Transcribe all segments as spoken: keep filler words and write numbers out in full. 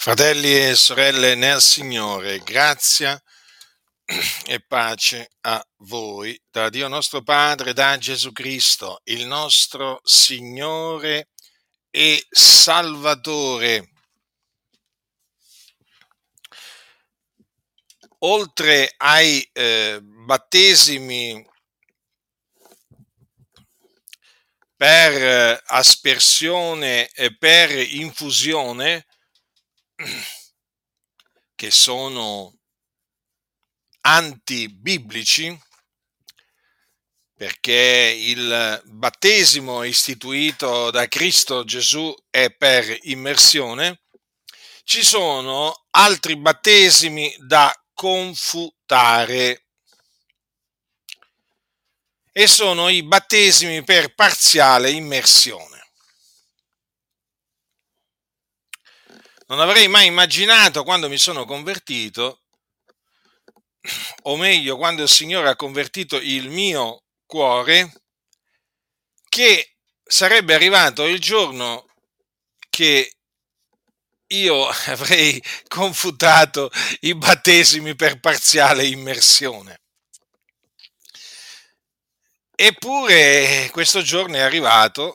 Fratelli e sorelle nel Signore, grazia e pace a voi da Dio nostro Padre, da Gesù Cristo, il nostro Signore e Salvatore. Oltre ai eh, battesimi per eh, aspersione e per infusione, che sono antibiblici, perché il battesimo istituito da Cristo Gesù è per immersione, ci sono altri battesimi da confutare e sono i battesimi per parziale immersione. Non avrei mai immaginato, quando mi sono convertito, o meglio, quando il Signore ha convertito il mio cuore, che sarebbe arrivato il giorno che io avrei confutato i battesimi per parziale immersione. Eppure questo giorno è arrivato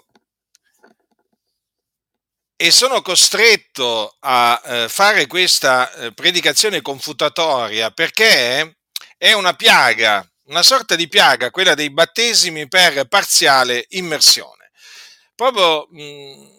e sono costretto a eh, fare questa eh, predicazione confutatoria perché è una piaga, una sorta di piaga, quella dei battesimi per parziale immersione. Proprio mh,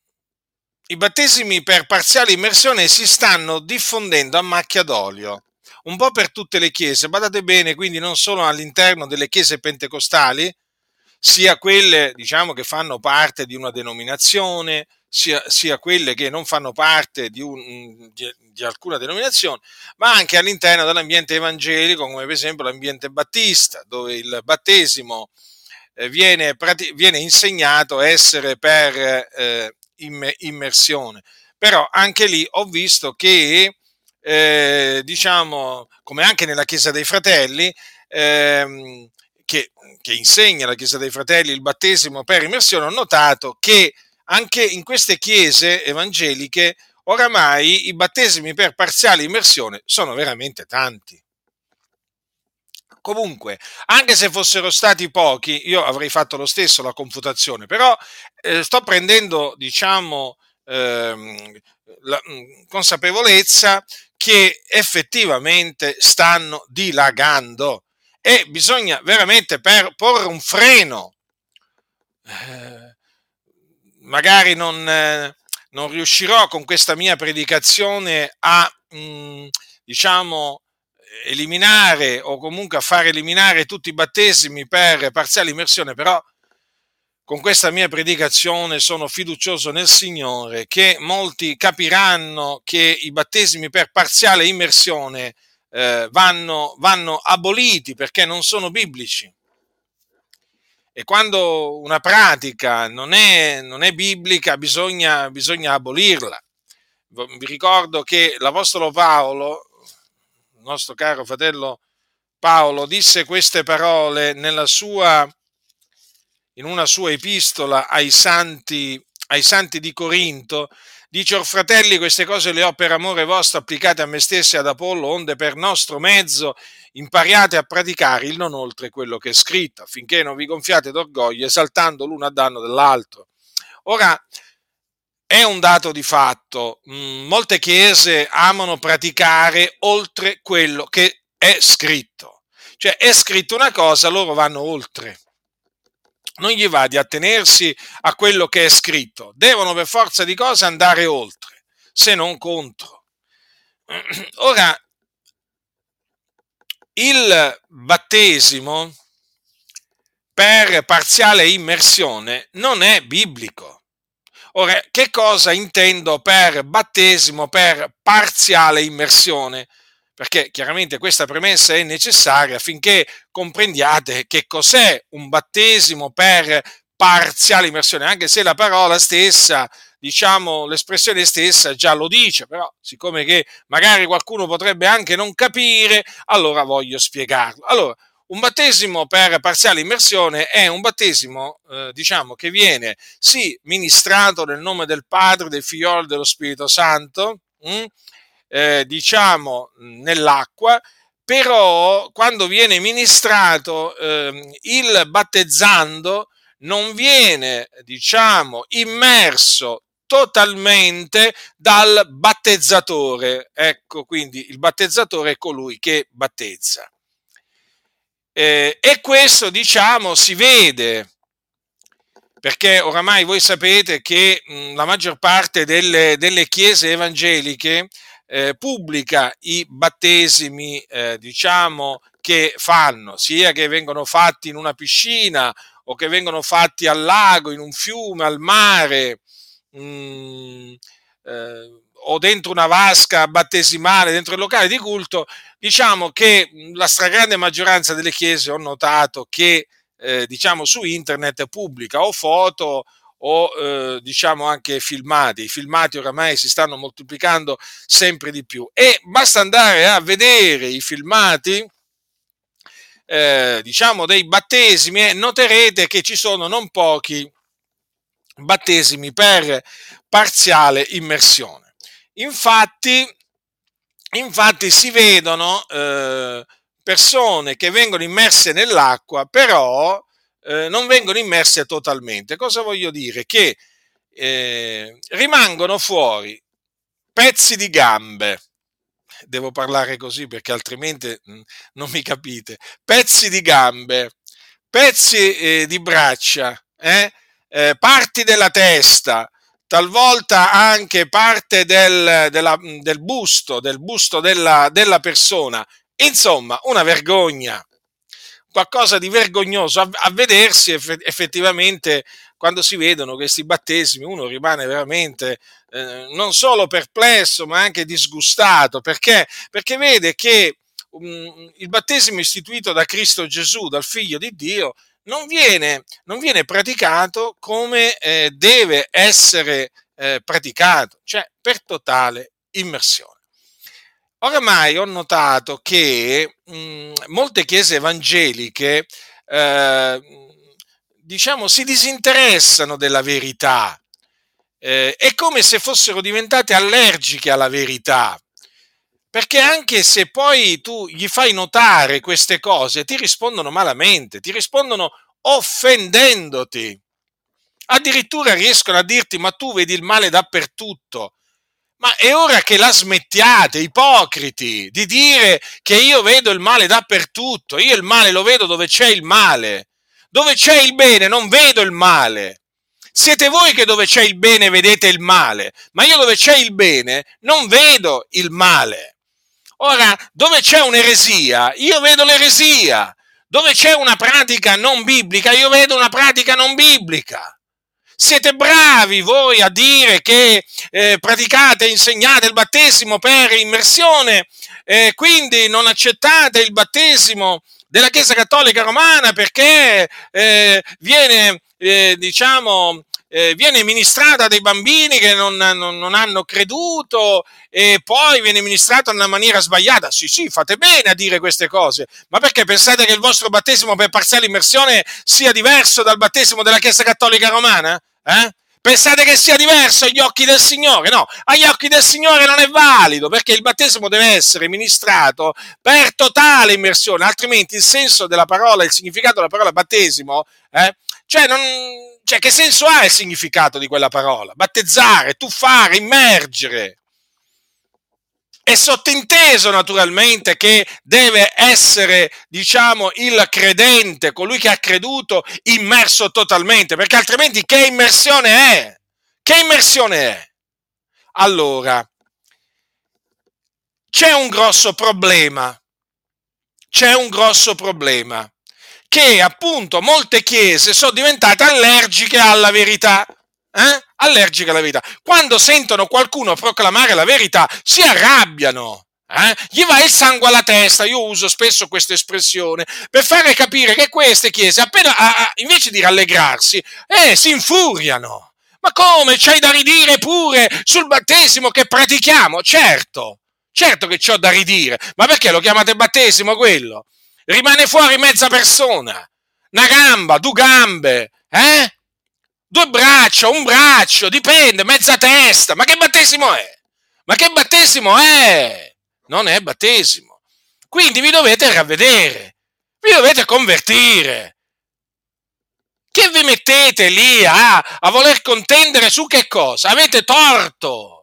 i battesimi per parziale immersione si stanno diffondendo a macchia d'olio, un po' per tutte le chiese, badate bene, quindi non solo all'interno delle chiese pentecostali, sia quelle, diciamo, che fanno parte di una denominazione, sia, sia quelle che non fanno parte di, un, di, di alcuna denominazione, ma anche all'interno dell'ambiente evangelico, come per esempio l'ambiente battista, dove il battesimo eh, viene, viene insegnato essere per eh, immersione. Però anche lì ho visto che, eh, diciamo, come anche nella Chiesa dei Fratelli, ehm, che, che insegna la Chiesa dei Fratelli il battesimo per immersione, ho notato che anche in queste chiese evangeliche oramai i battesimi per parziale immersione sono veramente tanti. Comunque, anche se fossero stati pochi, io avrei fatto lo stesso la confutazione, però eh, sto prendendo, diciamo, ehm, la mh, consapevolezza che effettivamente stanno dilagando e bisogna veramente per porre un freno. Eh, magari non, eh, non riuscirò con questa mia predicazione a, mh, diciamo, eliminare o comunque a far eliminare tutti i battesimi per parziale immersione, però con questa mia predicazione sono fiducioso nel Signore che molti capiranno che i battesimi per parziale immersione eh, vanno, vanno aboliti perché non sono biblici. E quando una pratica non è, non è biblica, bisogna, bisogna abolirla. Vi ricordo che l'Apostolo Paolo, il nostro caro fratello Paolo, disse queste parole nella sua, in una sua epistola ai santi, ai santi di Corinto. Dice: Or fratelli, queste cose le ho per amore vostro applicate a me stessi e ad Apollo, onde per nostro mezzo impariate a praticare il non oltre quello che è scritto, affinché non vi gonfiate d'orgoglio, esaltando l'uno a danno dell'altro. Ora, è un dato di fatto, mh, molte chiese amano praticare oltre quello che è scritto. Cioè, è scritto una cosa, loro vanno oltre. Non gli va di attenersi a quello che è scritto, devono per forza di cose andare oltre, se non contro. Ora, il battesimo per parziale immersione non è biblico. Ora, che cosa intendo per battesimo per parziale immersione? Perché chiaramente questa premessa è necessaria affinché comprendiate che cos'è un battesimo per parziale immersione, anche se la parola stessa, diciamo, l'espressione stessa già lo dice, però siccome che magari qualcuno potrebbe anche non capire, allora voglio spiegarlo. Allora, un battesimo per parziale immersione è un battesimo, eh, diciamo, che viene sì ministrato nel nome del Padre, del Figlio e dello Spirito Santo, mh, eh, diciamo, nell'acqua, però quando viene ministrato, ehm, il battezzando non viene, diciamo, immerso totalmente dal battezzatore. Ecco, quindi il battezzatore è colui che battezza. Eh, e questo, diciamo, si vede perché oramai voi sapete che mh, la maggior parte delle, delle chiese evangeliche eh, pubblica i battesimi, eh, diciamo, che fanno, sia che vengono fatti in una piscina o che vengono fatti al lago, in un fiume, al mare, mh, eh, o dentro una vasca battesimale, dentro il locale di culto. Diciamo che la stragrande maggioranza delle chiese ho notato che eh, diciamo su internet pubblica o foto o eh, diciamo anche filmati. I filmati oramai si stanno moltiplicando sempre di più e basta andare a vedere i filmati eh, diciamo dei battesimi e noterete che ci sono non pochi battesimi per parziale immersione. Infatti, infatti si vedono eh, persone che vengono immerse nell'acqua, però eh, non vengono immerse totalmente. Cosa voglio dire? Che eh, rimangono fuori pezzi di gambe. Devo parlare così perché altrimenti mh, non mi capite. Pezzi di gambe, pezzi eh, di braccia, eh? Eh, parti della testa, talvolta anche parte del, della, del busto, del busto della, della persona. Insomma, una vergogna, qualcosa di vergognoso a, a vedersi effettivamente quando si vedono questi battesimi. Uno rimane veramente eh, non solo perplesso ma anche disgustato perché, perché vede che um, il battesimo istituito da Cristo Gesù, dal Figlio di Dio, non viene, non viene praticato come eh, deve essere eh, praticato, cioè per totale immersione. Oramai ho notato che mh, molte chiese evangeliche eh, diciamo si disinteressano della verità, eh, è come se fossero diventate allergiche alla verità, perché anche se poi tu gli fai notare queste cose, ti rispondono malamente, ti rispondono offendendoti. Addirittura riescono a dirti: ma tu vedi il male dappertutto. Ma è ora che la smettiate, ipocriti, di dire che io vedo il male dappertutto. Io il male lo vedo dove c'è il male. Dove c'è il bene non vedo il male. Siete voi che dove c'è il bene vedete il male, ma io dove c'è il bene non vedo il male. Ora, dove c'è un'eresia, io vedo l'eresia. Dove c'è una pratica non biblica, io vedo una pratica non biblica. Siete bravi voi a dire che eh, praticate e insegnate il battesimo per immersione, eh, quindi non accettate il battesimo della Chiesa Cattolica Romana perché eh, viene, eh, diciamo, eh, viene ministrata a dei bambini che non, non, non hanno creduto e poi viene ministrata in una maniera sbagliata. Sì, sì, fate bene a dire queste cose, ma perché pensate che il vostro battesimo per parziale immersione sia diverso dal battesimo della Chiesa Cattolica Romana? Eh? Pensate che sia diverso agli occhi del Signore? No, agli occhi del Signore non è valido, perché il battesimo deve essere ministrato per totale immersione, altrimenti il senso della parola, il significato della parola battesimo, eh? cioè, non, cioè che senso ha il significato di quella parola? Battezzare, tuffare, immergere. È sottinteso naturalmente che deve essere, diciamo, il credente, colui che ha creduto, immerso totalmente, perché altrimenti che immersione è? Che immersione è? Allora, c'è un grosso problema, c'è un grosso problema, che appunto molte chiese sono diventate allergiche alla verità. Eh? Allergiche alla verità. Quando sentono qualcuno proclamare la verità, si arrabbiano. Eh? Gli va il sangue alla testa. Io uso spesso questa espressione per fare capire che queste chiese, appena, a, invece di rallegrarsi, eh, si infuriano. Ma come? C'hai da ridire pure sul battesimo che pratichiamo? Certo, certo che c'ho da ridire. Ma perché lo chiamate battesimo quello? Rimane fuori mezza persona. Una gamba, due gambe, eh? Due braccia, un braccio, dipende, mezza testa. Ma che battesimo è? Ma che battesimo è? Non è battesimo. Quindi vi dovete ravvedere, vi dovete convertire. Che vi mettete lì a, a voler contendere su che cosa? Avete torto,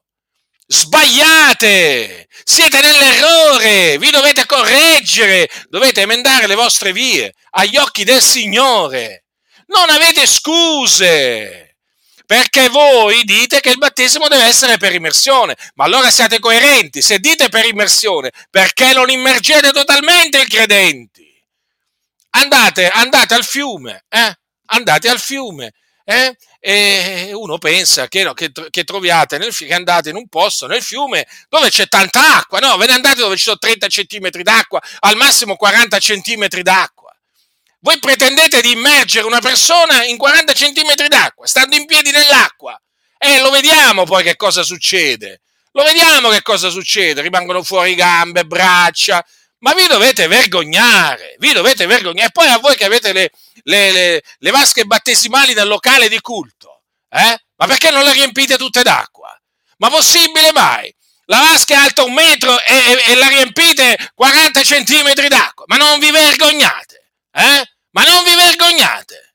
sbagliate, siete nell'errore, vi dovete correggere, dovete emendare le vostre vie agli occhi del Signore. Non avete scuse, perché voi dite che il battesimo deve essere per immersione, ma allora siate coerenti, se dite per immersione, perché non immergete totalmente i credenti? Andate, andate al fiume, eh? Andate al fiume, eh? E uno pensa che, no, che, che troviate nel, che andate in un posto nel fiume dove c'è tanta acqua, no? Ve ne andate dove ci sono trenta centimetri d'acqua, al massimo quaranta centimetri d'acqua. Voi pretendete di immergere una persona in quaranta centimetri d'acqua, stando in piedi nell'acqua. E lo vediamo poi che cosa succede. Lo vediamo che cosa succede. Rimangono fuori gambe, braccia. Ma vi dovete vergognare, vi dovete vergognare. E poi a voi che avete le, le, le, le vasche battesimali nel locale di culto, eh? Ma perché non le riempite tutte d'acqua? Ma possibile mai? La vasca è alta un metro e, e, e la riempite quaranta centimetri d'acqua. Ma non vi vergognate? Eh? Ma non vi vergognate?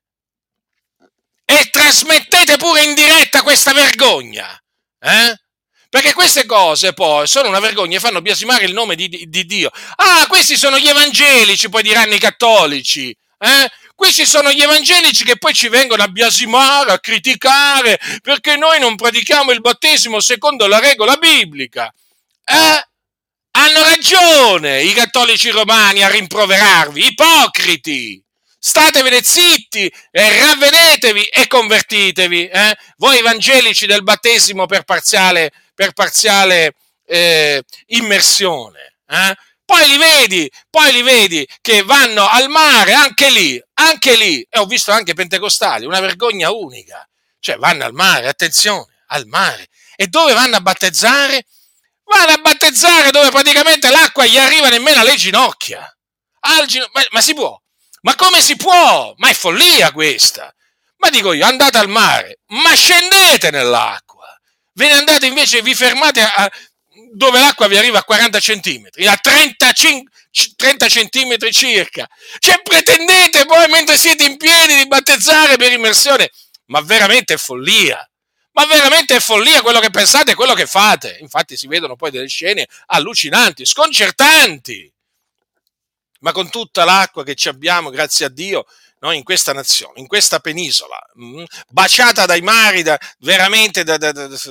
E trasmettete pure in diretta questa vergogna, eh? Perché queste cose poi sono una vergogna e fanno biasimare il nome di, di, di Dio. Ah, questi sono gli evangelici, poi diranno i cattolici, eh? Questi sono gli evangelici che poi ci vengono a biasimare, a criticare, perché noi non pratichiamo il battesimo secondo la regola biblica. Eh? Hanno ragione i cattolici romani a rimproverarvi, ipocriti! Statevene zitti e ravvedetevi e convertitevi. Eh? Voi evangelici del battesimo per parziale, per parziale eh, immersione. Eh? Poi li vedi, poi li vedi che vanno al mare, anche lì, anche lì, e ho visto anche pentecostali, una vergogna unica. Cioè vanno al mare, attenzione, al mare. E dove vanno a battezzare? Vanno a battezzare dove praticamente l'acqua gli arriva nemmeno alle ginocchia. Al gino- ma, ma si può? Ma come si può? Ma è follia questa! Ma dico io, andate al mare, ma scendete nell'acqua. Ve ne andate invece, vi fermate a, a, dove l'acqua vi arriva a quaranta centimetri, a trentacinque, trenta centimetri circa. Cioè pretendete poi, mentre siete in piedi, di battezzare per immersione? Ma veramente è follia. Ma veramente è follia quello che pensate e quello che fate. Infatti si vedono poi delle scene allucinanti, sconcertanti. Ma con tutta l'acqua che ci abbiamo, grazie a Dio, noi in questa nazione, in questa penisola, mh, baciata dai mari, da, veramente da, da, da, da,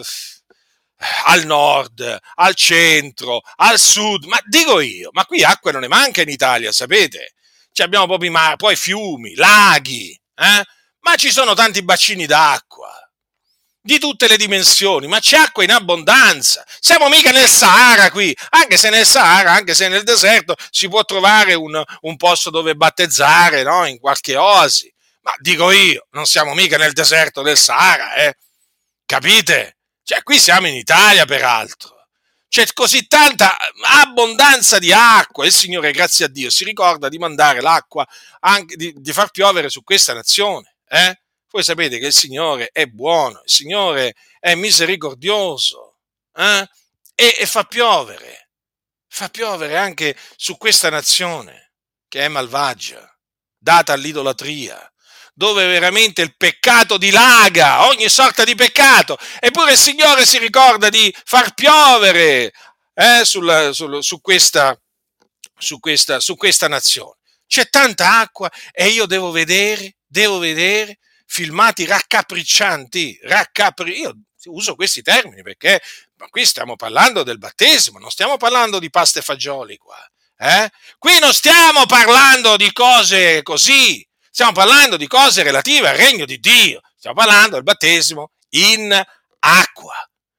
al nord, al centro, al sud, ma dico io, ma qui acqua non ne manca in Italia, sapete? Ci abbiamo proprio i mari, poi fiumi, laghi, eh? Ma ci sono tanti bacini d'acqua di tutte le dimensioni, ma c'è acqua in abbondanza. Siamo mica nel Sahara qui, anche se nel Sahara, anche se nel deserto si può trovare un, un posto dove battezzare, no? In qualche oasi. Ma dico io, non siamo mica nel deserto del Sahara, eh? Capite? Cioè, qui siamo in Italia, peraltro. C'è così tanta abbondanza di acqua. Il Signore, grazie a Dio, si ricorda di mandare l'acqua, anche, di, di far piovere su questa nazione, eh? Voi sapete che il Signore è buono, il Signore è misericordioso, eh? e, e fa piovere, fa piovere anche su questa nazione che è malvagia, data all'idolatria, dove veramente il peccato dilaga, ogni sorta di peccato, eppure il Signore si ricorda di far piovere eh, sul, sul, su, questa, su, questa, su questa nazione. C'è tanta acqua e io devo vedere, devo vedere filmati raccapriccianti, raccapri- io uso questi termini perché ma qui stiamo parlando del battesimo, non stiamo parlando di pasta e fagioli qua, eh? Qui non stiamo parlando di cose così, stiamo parlando di cose relative al regno di Dio, stiamo parlando del battesimo in acqua.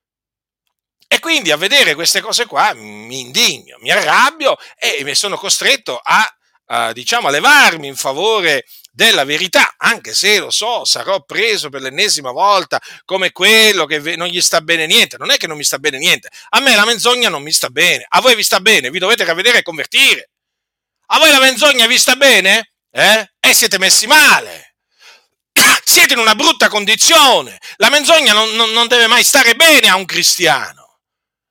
E quindi a vedere queste cose qua mi indigno, mi arrabbio e mi sono costretto a, a diciamo, a levarmi in favore della verità, anche se lo so, sarò preso per l'ennesima volta come quello che non gli sta bene niente. Non è che non mi sta bene niente, a me la menzogna non mi sta bene, a voi vi sta bene, vi dovete ravvedere e convertire. A voi la menzogna vi sta bene? Eh? E siete messi male, siete in una brutta condizione. La menzogna non, non, non deve mai stare bene a un cristiano.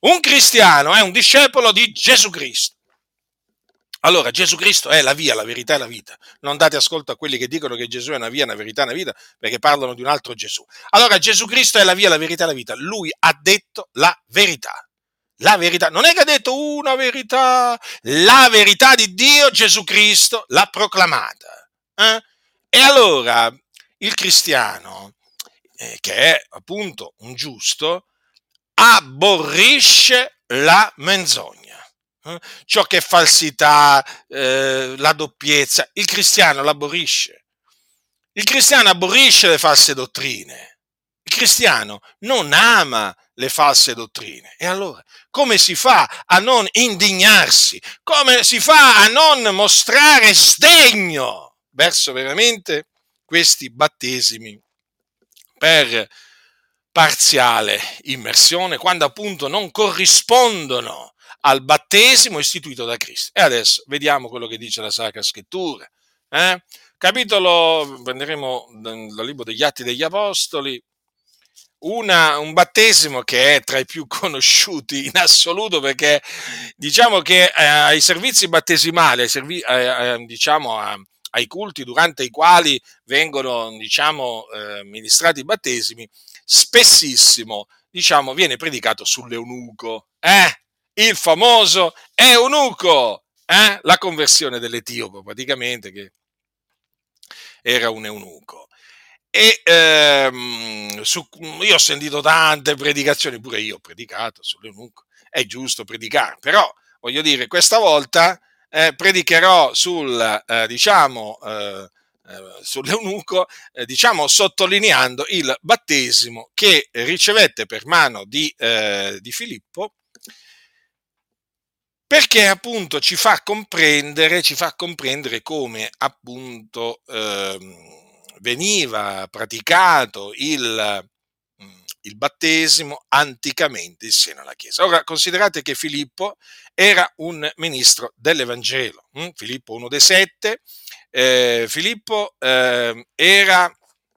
Un cristiano è un discepolo di Gesù Cristo. Allora, Gesù Cristo è la via, la verità e la vita. Non date ascolto a quelli che dicono che Gesù è una via, una verità e una vita, perché parlano di un altro Gesù. Allora, Gesù Cristo è la via, la verità e la vita. Lui ha detto la verità. La verità. Non è che ha detto una verità. La verità di Dio, Gesù Cristo, l'ha proclamata. Eh? E allora, il cristiano, eh, che è appunto un giusto, aborrisce la menzogna. Eh? Ciò che è falsità, eh, la doppiezza, il cristiano l'aborrisce. Il cristiano aborrisce le false dottrine. Il cristiano non ama le false dottrine. E allora, come si fa a non indignarsi? Come si fa a non mostrare sdegno verso veramente questi battesimi per parziale immersione, quando appunto non corrispondono al battesimo istituito da Cristo? E adesso vediamo quello che dice la Sacra Scrittura. Eh? Capitolo, prenderemo dal libro degli Atti degli Apostoli, una, un battesimo che è tra i più conosciuti in assoluto, perché diciamo che eh, ai servizi battesimali, ai, servi, eh, eh, diciamo a, ai culti durante i quali vengono, diciamo, eh, ministrati i battesimi, spessissimo, diciamo, viene predicato sull'eunuco, eh? Il famoso eunuco, eh? La conversione dell'Etiope, praticamente, che era un eunuco. E ehm, su, io ho sentito tante predicazioni, pure io ho predicato sull'eunuco, è giusto predicare, però voglio dire, questa volta eh, predicherò sul, eh, diciamo, eh, eh, sull'eunuco, eh, diciamo, sottolineando il battesimo che ricevette per mano di, eh, di Filippo, perché appunto ci fa comprendere, ci fa comprendere come appunto ehm, veniva praticato il, il battesimo anticamente in seno alla Chiesa. Ora considerate che Filippo era un ministro dell'Evangelo, hm? Filippo, uno dei sette, eh, Filippo eh, era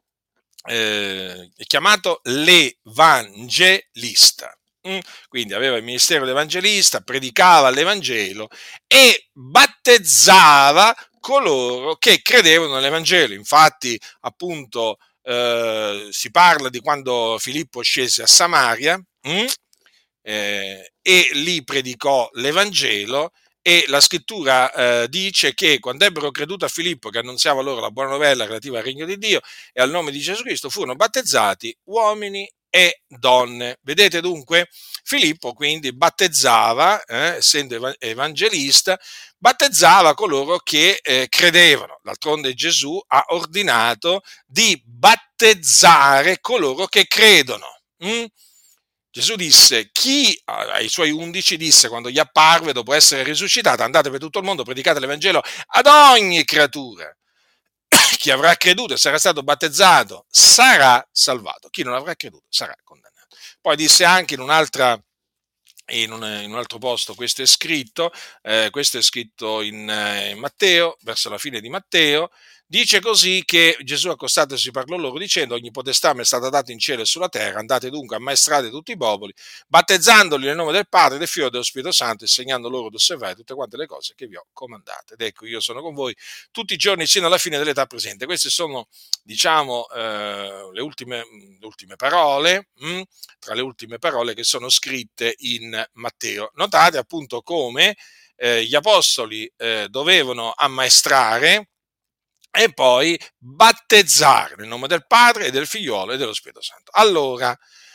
eh, chiamato l'Evangelista. Quindi aveva il ministero dell'Evangelista, predicava l'Evangelo e battezzava coloro che credevano nell'Evangelo. Infatti, appunto, eh, si parla di quando Filippo scese a Samaria mh? Eh, e lì predicò l'Evangelo. E la scrittura eh, dice che quando ebbero creduto a Filippo, che annunziava loro la buona novella relativa al regno di Dio e al nome di Gesù Cristo, furono battezzati uomini e donne. Vedete dunque? Filippo quindi battezzava, eh, essendo evangelista, battezzava coloro che eh, credevano. D'altronde Gesù ha ordinato di battezzare coloro che credono. Mm? Gesù disse, chi ai suoi undici disse quando gli apparve dopo essere risuscitato, andate per tutto il mondo, predicate l'Evangelo ad ogni creatura. Chi avrà creduto e sarà stato battezzato sarà salvato, chi non avrà creduto sarà condannato. Poi disse anche in un'altra in un, in un altro posto, questo è scritto, eh, questo è scritto in, eh, in Matteo, verso la fine di Matteo, dice così che Gesù accostatosi parlò loro dicendo: ogni potestà mi è stata data in cielo e sulla terra, andate dunque, ammaestrate tutti i popoli, battezzandoli nel nome del Padre, del Figlio e dello Spirito Santo, insegnando loro ad osservare tutte quante le cose che vi ho comandate. Ed ecco, io sono con voi tutti i giorni sino alla fine dell'età presente. Queste sono, diciamo, eh, le, ultime, le ultime parole, mh? tra le ultime parole che sono scritte in Matteo. Notate appunto come eh, gli apostoli eh, dovevano ammaestrare e poi battezzare nel nome del Padre e del Figliolo e dello Spirito Santo. Allora,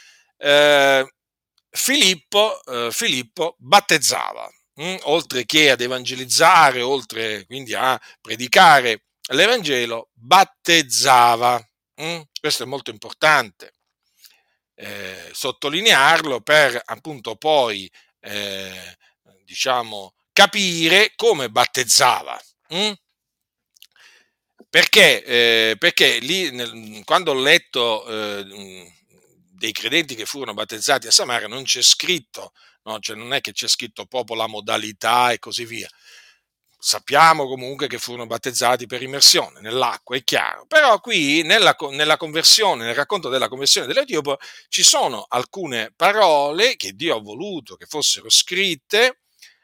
eh, Filippo, eh, Filippo battezzava, mh? oltre che ad evangelizzare, oltre quindi a predicare l'Evangelo, battezzava. Mh? Questo è molto importante eh, sottolinearlo per appunto poi, eh, diciamo, capire come battezzava. Mh? Perché, eh, perché lì, nel, quando ho letto eh, dei credenti che furono battezzati a Samaria, non c'è scritto, no? Cioè non è che c'è scritto proprio la modalità e così via. sappiamo comunque che furono battezzati per immersione nell'acqua, è chiaro, però qui nella, nella conversione, nel racconto della conversione dell'Etiopo, ci sono alcune parole che Dio ha voluto che fossero scritte,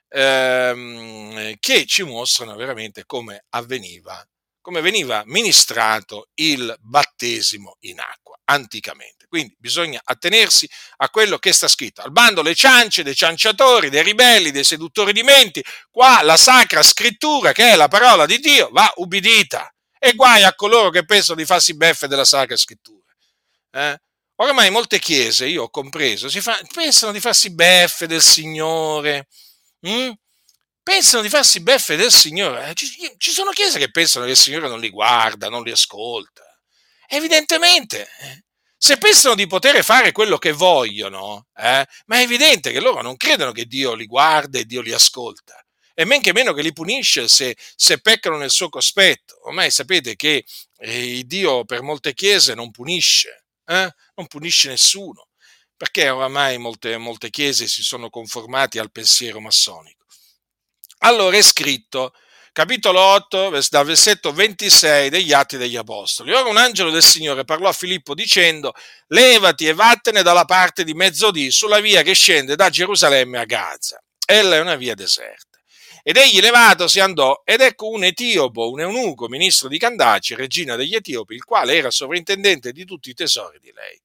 ehm, che ci mostrano veramente come avveniva, come veniva ministrato il battesimo in acqua anticamente. Quindi bisogna attenersi a quello che sta scritto. Al bando le ciance dei cianciatori, dei ribelli, dei seduttori di menti. Qua la sacra scrittura, che è la parola di Dio, va ubbidita. E guai a coloro che pensano di farsi beffe della sacra scrittura. Eh? Ormai molte chiese, io ho compreso, si fa, pensano di farsi beffe del Signore. Mm? Pensano di farsi beffe del Signore. Ci, ci sono chiese che pensano che il Signore non li guarda, non li ascolta. Evidentemente, eh, se pensano di poter fare quello che vogliono, eh, ma è evidente che loro non credono che Dio li guarda e Dio li ascolta. E men che meno che li punisce se, se peccano nel suo cospetto. Ormai sapete che eh, Dio per molte chiese non punisce, eh? Non punisce nessuno, perché oramai molte, molte chiese si sono conformati al pensiero massonico. Allora è scritto, capitolo otto, dal versetto ventisei degli Atti degli Apostoli. Ora un angelo del Signore parlò a Filippo dicendo: levati e vattene dalla parte di mezzodì sulla via che scende da Gerusalemme a Gaza. Ella è una via deserta. Ed egli levatosi andò, ed ecco un etiopo, un eunuco, ministro di Candace, regina degli Etiopi, il quale era sovrintendente di tutti i tesori di lei.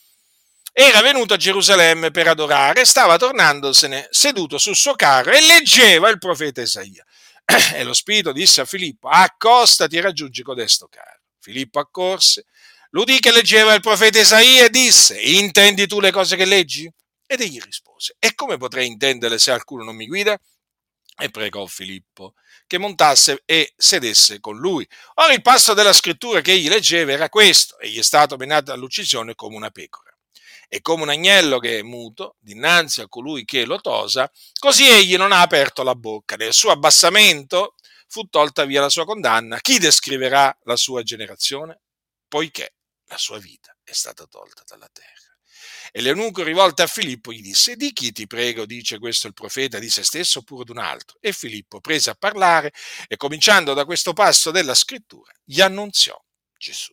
Era venuto a Gerusalemme per adorare, stava tornandosene seduto sul suo carro e leggeva il profeta Isaia. E lo Spirito disse a Filippo: accostati e raggiungi codesto carro. Filippo accorse, l'udì che leggeva il profeta Isaia e disse: intendi tu le cose che leggi? Ed egli rispose: e come potrei intenderle se qualcuno non mi guida? E pregò Filippo che montasse e sedesse con lui. Ora il passo della scrittura che egli leggeva era questo: egli è stato menato all'uccisione come una pecora. E come un agnello che è muto dinanzi a colui che lo tosa, così egli non ha aperto la bocca. Nel suo abbassamento fu tolta via la sua condanna. Chi descriverà la sua generazione? Poiché la sua vita è stata tolta dalla terra. E l'eunuco, rivolto a Filippo, gli disse: di chi ti prego dice questo il profeta, di se stesso oppure d'un altro? E Filippo prese a parlare e, cominciando da questo passo della scrittura, gli annunziò Gesù.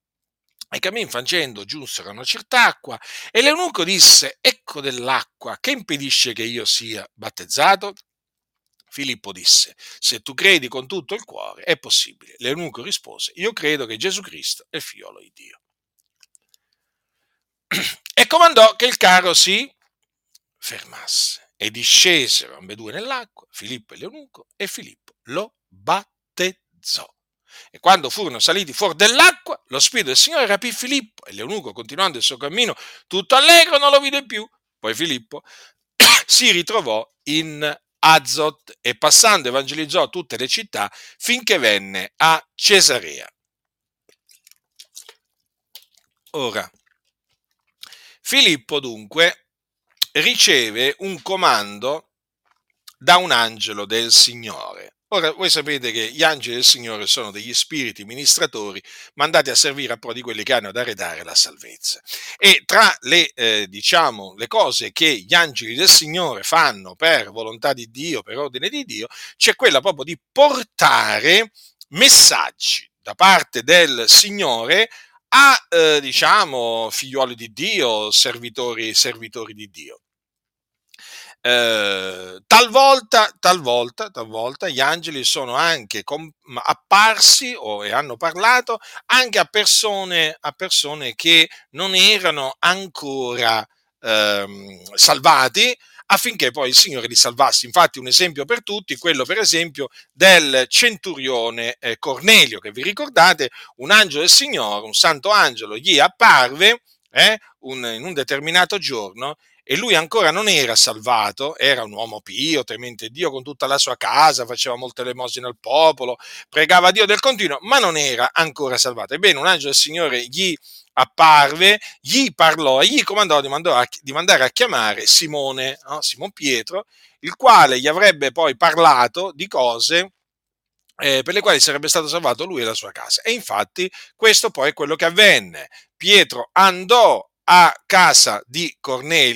E cammin facendo giunsero a una certa acqua, e l'eunuco disse: ecco dell'acqua, che impedisce che io sia battezzato? Filippo disse: se tu credi con tutto il cuore, è possibile. L'eunuco rispose: io credo che Gesù Cristo è il figliolo di Dio. E comandò che il carro si fermasse, e discesero ambedue nell'acqua, Filippo e l'eunuco, e Filippo lo battezzò. E quando furono saliti fuori dell'acqua, lo Spirito del Signore rapì Filippo, e l'eunuco, continuando il suo cammino tutto allegro, non lo vide più. Poi Filippo si ritrovò in Azot e, passando, evangelizzò tutte le città finché venne a Cesarea. Ora, Filippo dunque riceve un comando da un angelo del Signore. Ora, voi sapete che gli angeli del Signore sono degli spiriti ministratori mandati a servire a pro di quelli che hanno da redare la salvezza. E tra le, eh, diciamo, le cose che gli angeli del Signore fanno per volontà di Dio, per ordine di Dio, c'è quella proprio di portare messaggi da parte del Signore a, eh, diciamo, figliuoli di Dio, servitori, servitori di Dio. Eh, talvolta, talvolta, talvolta gli angeli sono anche com- apparsi o e hanno parlato anche a persone, a persone che non erano ancora ehm, salvati, affinché poi il Signore li salvasse. Infatti un esempio per tutti, quello per esempio del centurione eh, Cornelio, che vi ricordate, un angelo del Signore, un santo angelo, gli apparve eh, un, in un determinato giorno, e lui ancora non era salvato, era un uomo pio, temente Dio con tutta la sua casa, faceva molte elemosine al popolo, pregava Dio del continuo, ma non era ancora salvato. Ebbene, un angelo del Signore gli apparve, gli parlò e gli comandò di, a, di mandare a chiamare Simone, no? Simon Pietro, il quale gli avrebbe poi parlato di cose eh, per le quali sarebbe stato salvato lui e la sua casa. E infatti questo poi è quello che avvenne. Pietro andò a casa di Cornelio,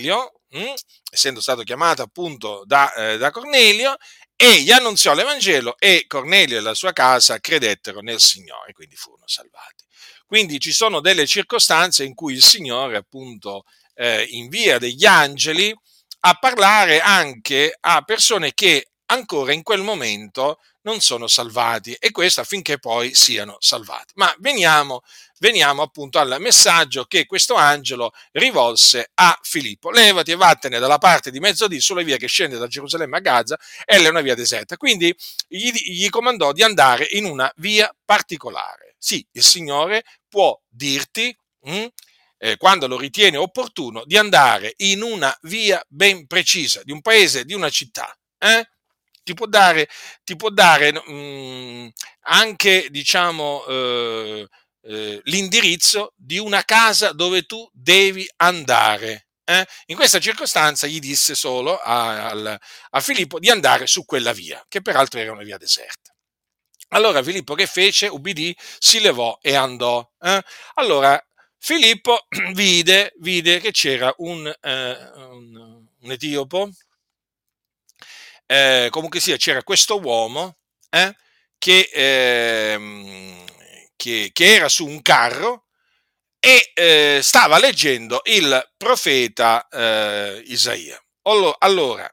mh, essendo stato chiamato appunto da, eh, da Cornelio, e gli annunziò l'Evangelo e Cornelio e la sua casa credettero nel Signore, quindi furono salvati. Quindi ci sono delle circostanze in cui il Signore appunto eh, invia degli angeli a parlare anche a persone che ancora in quel momento non sono salvati, e questo affinché poi siano salvati. Ma veniamo, veniamo appunto al messaggio che questo angelo rivolse a Filippo: levati e vattene dalla parte di mezzodì sulla via che scende da Gerusalemme a Gaza, ella è una via deserta. Quindi gli, gli comandò di andare in una via particolare. Sì, il Signore può dirti, mh, eh, quando lo ritiene opportuno, di andare in una via ben precisa, di un paese, di una città. Eh? Ti può dare, ti può dare mh, anche, diciamo, eh, eh, l'indirizzo di una casa dove tu devi andare. Eh? In questa circostanza gli disse solo a, a, a Filippo di andare su quella via, che peraltro era una via deserta. Allora Filippo che fece? Ubbidì, si levò e andò. Eh? Allora Filippo vide, vide che c'era un, eh, un, un etiopo, eh, comunque sia, c'era questo uomo eh, che, eh, che, che era su un carro e eh, stava leggendo il profeta eh, Isaia. Allora,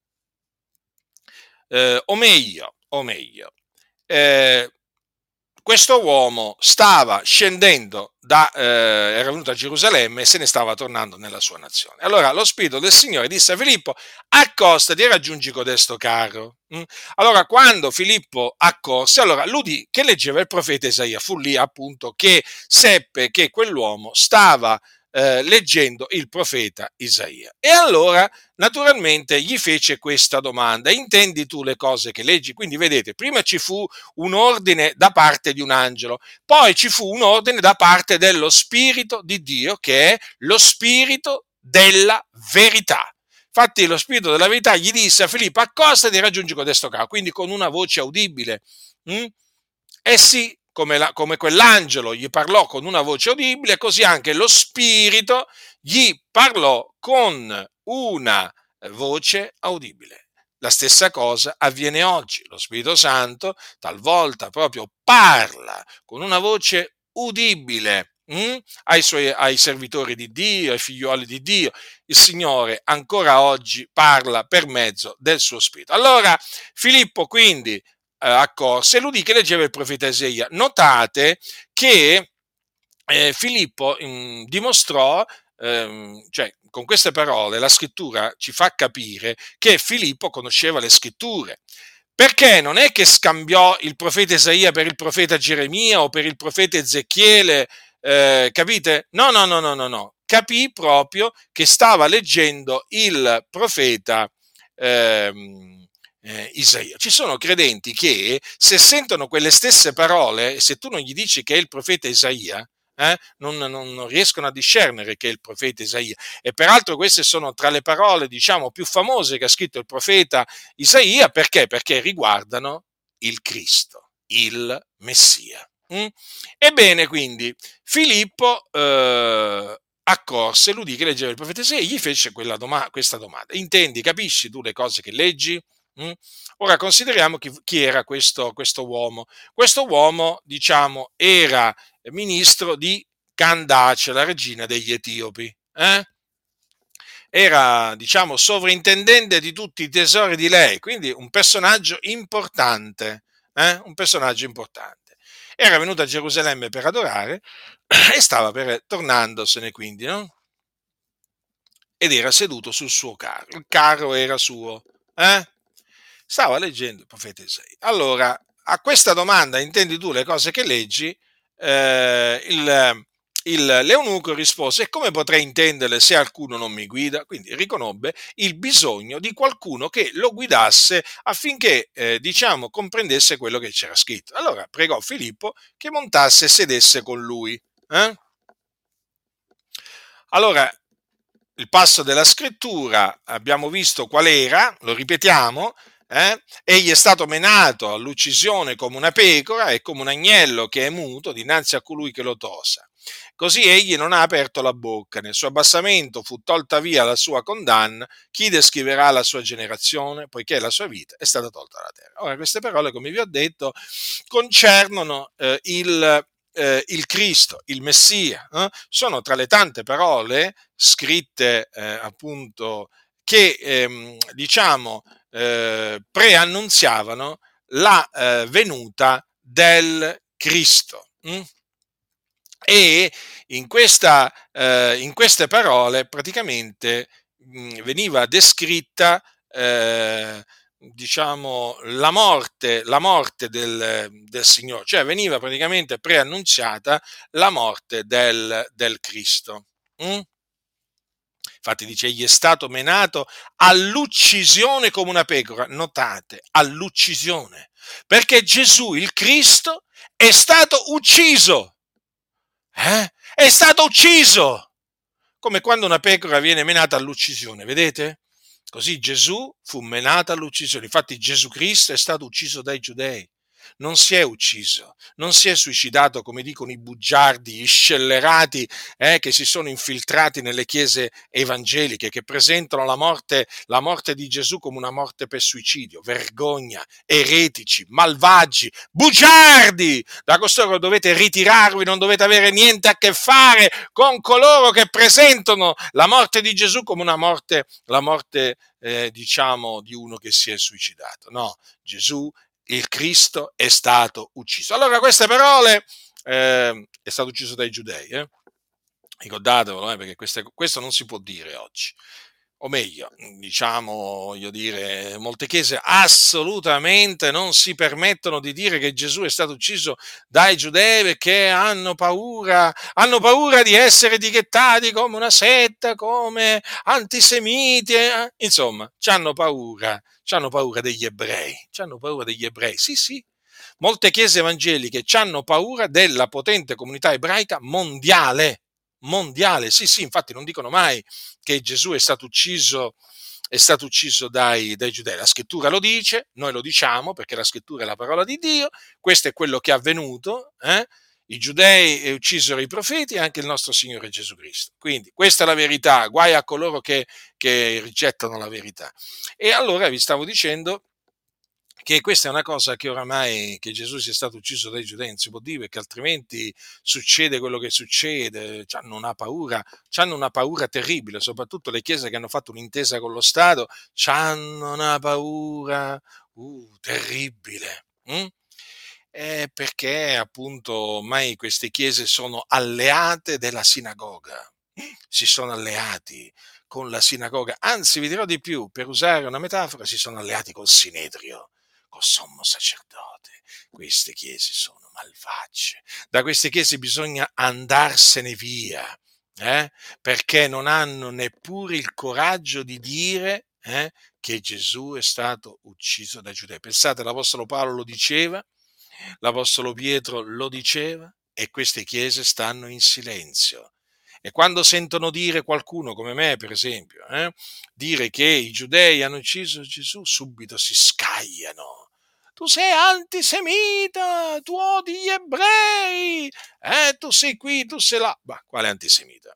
eh, o meglio, o meglio, eh, questo uomo stava scendendo da, eh, era venuto a Gerusalemme e se ne stava tornando nella sua nazione. Allora lo Spirito del Signore disse a Filippo: accostati e raggiungi codesto carro. Mm? Allora quando Filippo accorse, allora l'udì che leggeva il profeta Isaia, fu lì appunto che seppe che quell'uomo stava eh, leggendo il profeta Isaia. E allora naturalmente gli fece questa domanda: intendi tu le cose che leggi? Quindi vedete, prima ci fu un ordine da parte di un angelo, poi ci fu un ordine da parte dello Spirito di Dio, che è lo Spirito della verità. Infatti lo Spirito della verità gli disse a Filippo: accostati e raggiungi codesto carro, quindi con una voce udibile. Mm? Eh sì, come, la, come quell'angelo gli parlò con una voce udibile, così anche lo Spirito gli parlò con una voce udibile. La stessa cosa avviene oggi. Lo Spirito Santo talvolta proprio parla con una voce udibile hm? ai, suoi, ai servitori di Dio, ai figlioli di Dio. Il Signore ancora oggi parla per mezzo del suo Spirito. Allora Filippo quindi eh, accorse e l'udì che leggeva il profeta Isaia. Notate che eh, Filippo mh, dimostrò, ehm, cioè con queste parole la scrittura ci fa capire che Filippo conosceva le scritture, perché non è che scambiò il profeta Isaia per il profeta Geremia o per il profeta Ezechiele, eh, capite? No, no, no, no, no, no. Capì proprio che stava leggendo il profeta ehm, eh, Isaia. Ci sono credenti che se sentono quelle stesse parole, se tu non gli dici che è il profeta Isaia, Eh? Non, non, non riescono a discernere che è il profeta Isaia. E peraltro queste sono tra le parole, diciamo, più famose che ha scritto il profeta Isaia. Perché? Perché riguardano il Cristo, il Messia. Mm? Ebbene, quindi, Filippo eh, accorse l'udì che leggeva il profeta Isaia e gli fece quella doma- questa domanda: intendi, capisci tu le cose che leggi? Mm? Ora consideriamo chi, chi era questo, questo uomo. Questo uomo, diciamo, era ministro di Candace, la regina degli Etiopi. Eh? Era, diciamo, sovrintendente di tutti i tesori di lei, quindi un personaggio importante, eh? un personaggio importante. Era venuto a Gerusalemme per adorare e stava per, tornandosene quindi, no? Ed era seduto sul suo carro, il carro era suo, eh? Stava leggendo il profeta Isaia. Allora, a questa domanda, intendi tu le cose che leggi? Eh, il, il l'eunuco rispose: e come potrei intenderle se alcuno non mi guida? Quindi riconobbe il bisogno di qualcuno che lo guidasse affinché, eh, diciamo, comprendesse quello che c'era scritto. Allora pregò Filippo che montasse e sedesse con lui. Eh? Allora, il passo della scrittura abbiamo visto qual era, lo ripetiamo. Eh? Egli è stato menato all'uccisione come una pecora e come un agnello che è muto dinanzi a colui che lo tosa. Così egli non ha aperto la bocca, nel suo abbassamento fu tolta via la sua condanna, chi descriverà la sua generazione, poiché la sua vita è stata tolta dalla terra. Ora, queste parole, come vi ho detto, concernono eh, il, eh, il Cristo, il Messia, eh? Sono tra le tante parole scritte eh, appunto che ehm, diciamo eh, preannunziavano la eh, venuta del Cristo. Hm? E in, questa, eh, in queste parole praticamente mh, veniva descritta eh, diciamo la morte, la morte del, del Signore, cioè veniva praticamente preannunziata la morte del, del Cristo. Mm? Infatti dice, egli è stato menato all'uccisione come una pecora. Notate, all'uccisione. Perché Gesù, il Cristo, è stato ucciso. Eh? È stato ucciso! Come quando una pecora viene menata all'uccisione, vedete? Così Gesù fu menato all'uccisione. Infatti Gesù Cristo è stato ucciso dai giudei. Non si è ucciso, non si è suicidato come dicono i bugiardi, gli scellerati eh, che si sono infiltrati nelle chiese evangeliche, che presentano la morte, la morte di Gesù come una morte per suicidio. Vergogna, eretici, malvagi, bugiardi! Da costoro dovete ritirarvi, non dovete avere niente a che fare con coloro che presentano la morte di Gesù come una morte, la morte eh, diciamo di uno che si è suicidato. No, Gesù, il Cristo, è stato ucciso. Allora queste parole, eh, è stato ucciso dai giudei, eh? Ricordatevelo, eh, perché queste, questo non si può dire oggi. O meglio, diciamo, voglio dire, molte chiese assolutamente non si permettono di dire che Gesù è stato ucciso dai giudei perché hanno paura, hanno paura di essere etichettati come una setta, come antisemiti, eh? Insomma, c'hanno paura, c'hanno paura degli ebrei, c'hanno paura degli ebrei, sì sì. Molte chiese evangeliche c'hanno paura della potente comunità ebraica mondiale, mondiale, sì sì, infatti non dicono mai che Gesù è stato ucciso, è stato ucciso dai, dai giudei. La scrittura lo dice, noi lo diciamo perché la scrittura è la parola di Dio, questo è quello che è avvenuto, eh? I giudei uccisero i profeti e anche il nostro Signore Gesù Cristo. Quindi questa è la verità, guai a coloro che, che rigettano la verità. E allora vi stavo dicendo che questa è una cosa che oramai, che Gesù sia stato ucciso dai giudei non si può dire, perché altrimenti succede quello che succede, hanno una paura, hanno una paura terribile, soprattutto le chiese che hanno fatto un'intesa con lo Stato, hanno una paura uh, terribile. Hm? Eh, perché appunto ormai queste chiese sono alleate della sinagoga, si sono alleati con la sinagoga, anzi vi dirò di più, per usare una metafora, si sono alleati col Sinedrio, col sommo sacerdote. Queste chiese sono malvagie, da queste chiese bisogna andarsene via, eh? Perché non hanno neppure il coraggio di dire eh, che Gesù è stato ucciso dai giudei. Pensate, l'Apostolo Paolo lo diceva, l'Apostolo Pietro lo diceva e queste chiese stanno in silenzio. E quando sentono dire qualcuno come me, per esempio, eh, dire che i giudei hanno ucciso Gesù, subito si scagliano. Tu sei antisemita, tu odi gli ebrei, eh, tu sei qui, tu sei là. Ma quale antisemita?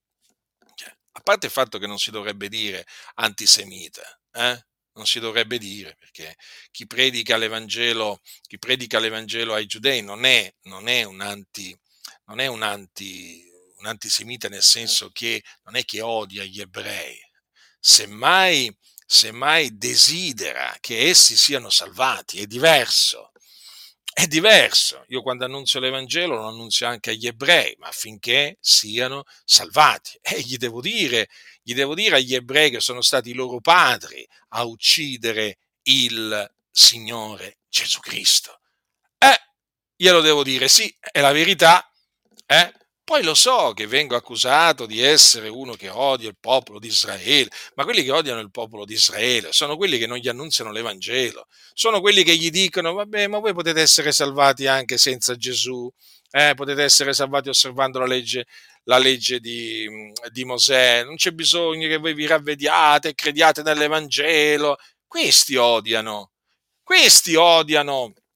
Cioè, a parte il fatto che non si dovrebbe dire antisemita, eh? Non si dovrebbe dire, perché chi predica l'Evangelo, chi predica l'Evangelo ai giudei non è, non è un anti, non è un anti, un antisemita, nel senso che non è che odia gli ebrei, semmai, semmai desidera che essi siano salvati, è diverso. È diverso. Io quando annunzio l'Evangelo lo annunzio anche agli ebrei, ma affinché siano salvati. E gli devo dire, gli devo dire agli ebrei che sono stati i loro padri a uccidere il Signore Gesù Cristo. Eh, glielo devo dire, sì, è la verità, eh? Poi lo so che vengo accusato di essere uno che odia il popolo di Israele, ma quelli che odiano il popolo di Israele sono quelli che non gli annunziano l'Evangelo, sono quelli che gli dicono, vabbè, ma voi potete essere salvati anche senza Gesù, eh? Potete essere salvati osservando la legge, la legge di, di Mosè, non c'è bisogno che voi vi ravvediate e crediate nell'Evangelo. Questi odiano, questi odiano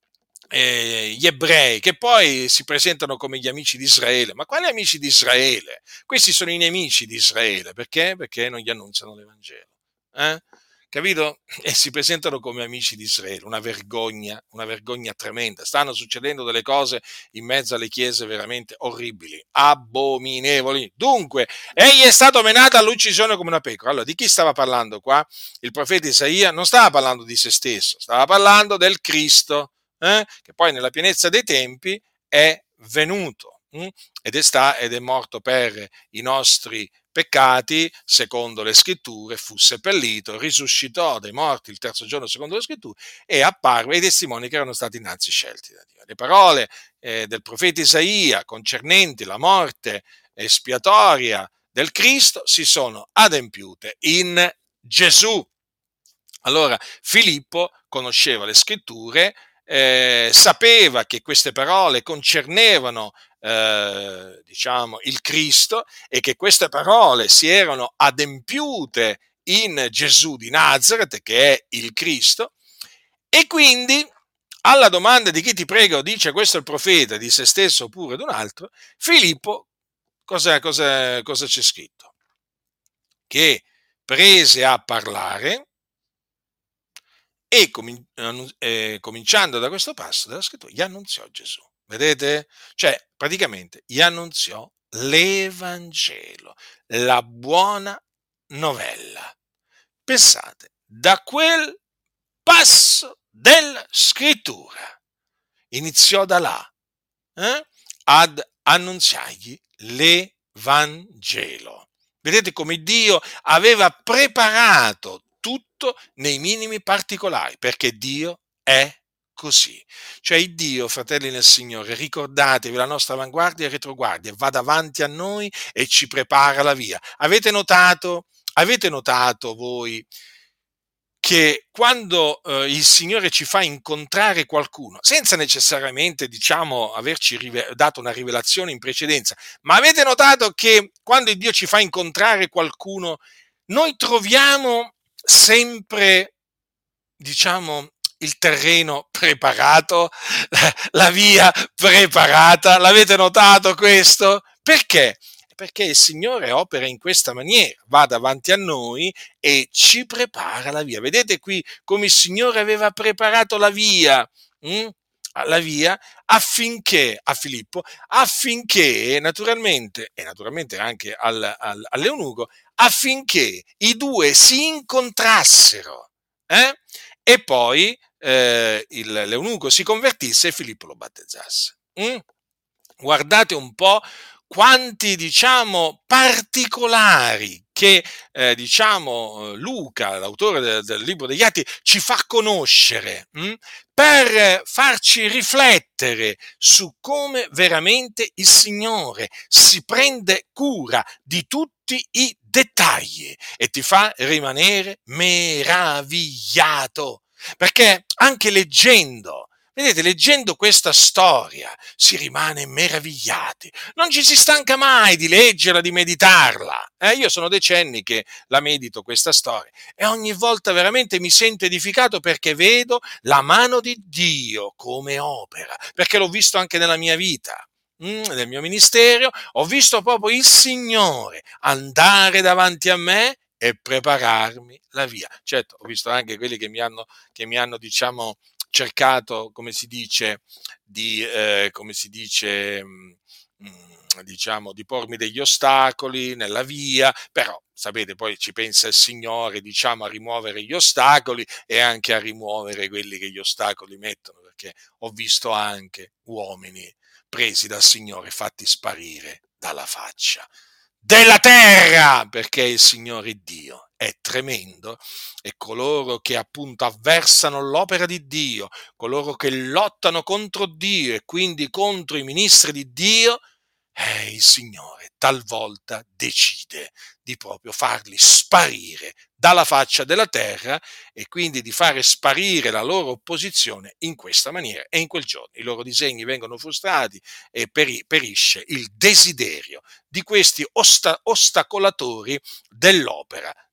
eh, gli ebrei, che poi si presentano come gli amici di Israele. Ma quali amici di Israele? Questi sono i nemici di Israele. Perché? Perché non gli annunciano l'Evangelo. Eh? Capito? E si presentano come amici di Israele. Una vergogna, una vergogna tremenda. Stanno succedendo delle cose in mezzo alle chiese veramente orribili, abominevoli. Dunque, egli è stato menato all'uccisione come una pecora. Allora, di chi stava parlando qua? Il profeta Isaia non stava parlando di se stesso, stava parlando del Cristo, eh? Che poi nella pienezza dei tempi è venuto, hm? ed, è sta, ed è morto per i nostri peccati, secondo le scritture, fu seppellito, risuscitò dai morti il terzo giorno secondo le scritture e apparve ai testimoni che erano stati innanzi scelti da Dio. Le parole eh, del profeta Isaia concernenti la morte espiatoria del Cristo si sono adempiute in Gesù. Allora Filippo conosceva le scritture, eh, sapeva che queste parole concernevano eh, diciamo il Cristo e che queste parole si erano adempiute in Gesù di Nazaret, che è il Cristo, e quindi alla domanda di chi ti prega o dice questo è il profeta, di se stesso oppure di un altro, Filippo, cosa, cosa, cosa c'è scritto? Che prese a parlare e comin- eh, cominciando da questo passo della scrittura, gli annunziò Gesù. Vedete? Cioè, praticamente gli annunziò l'Evangelo, la buona novella. Pensate, da quel passo della scrittura iniziò da là eh, ad annunziargli l'Evangelo. Vedete come Dio aveva preparato tutto nei minimi particolari, perché Dio è così. Cioè il Dio, fratelli nel Signore, ricordatevi, la nostra avanguardia e retroguardia, va davanti a noi e ci prepara la via. Avete notato, avete notato voi che quando eh, il Signore ci fa incontrare qualcuno, senza necessariamente, diciamo, averci rive- dato una rivelazione in precedenza, ma avete notato che quando Dio ci fa incontrare qualcuno, noi troviamo sempre, diciamo, il terreno preparato, la via preparata. L'avete notato questo? Perché? Perché il Signore opera in questa maniera, va davanti a noi e ci prepara la via. Vedete qui come il Signore aveva preparato la via, hm? la via affinché, a Filippo, affinché naturalmente, e naturalmente anche al, al, all'eunuco, affinché i due si incontrassero, eh? E poi eh, il, l'eunuco si convertisse e Filippo lo battezzasse. Mm? Guardate un po' quanti, diciamo, particolari che, eh, diciamo, Luca, l'autore del, del libro degli Atti, ci fa conoscere, mh? Per farci riflettere su come veramente il Signore si prende cura di tutti i dettagli e ti fa rimanere meravigliato. Perché anche leggendo, vedete, leggendo questa storia si rimane meravigliati, non ci si stanca mai di leggerla, di meditarla. Eh, io sono decenni che la medito questa storia e ogni volta veramente mi sento edificato perché vedo la mano di Dio come opera, perché l'ho visto anche nella mia vita. Mm, nel mio ministero ho visto proprio il Signore andare davanti a me e prepararmi la via. Certo, ho visto anche quelli che mi hanno, che mi hanno diciamo, cercato, come si dice, di, eh, come si dice, mh, mh, diciamo, di pormi degli ostacoli nella via, però, sapete, poi ci pensa il Signore, diciamo, a rimuovere gli ostacoli e anche a rimuovere quelli che gli ostacoli mettono, perché ho visto anche uomini presi dal Signore, fatti sparire dalla faccia della terra, perché il Signore Dio è tremendo e coloro che appunto avversano l'opera di Dio, coloro che lottano contro Dio e quindi contro i ministri di Dio, eh, il Signore talvolta decide di proprio farli sparire dalla faccia della terra e quindi di fare sparire la loro opposizione in questa maniera e in quel giorno i loro disegni vengono frustrati e peri- perisce il desiderio di questi osta- ostacolatori dell'opera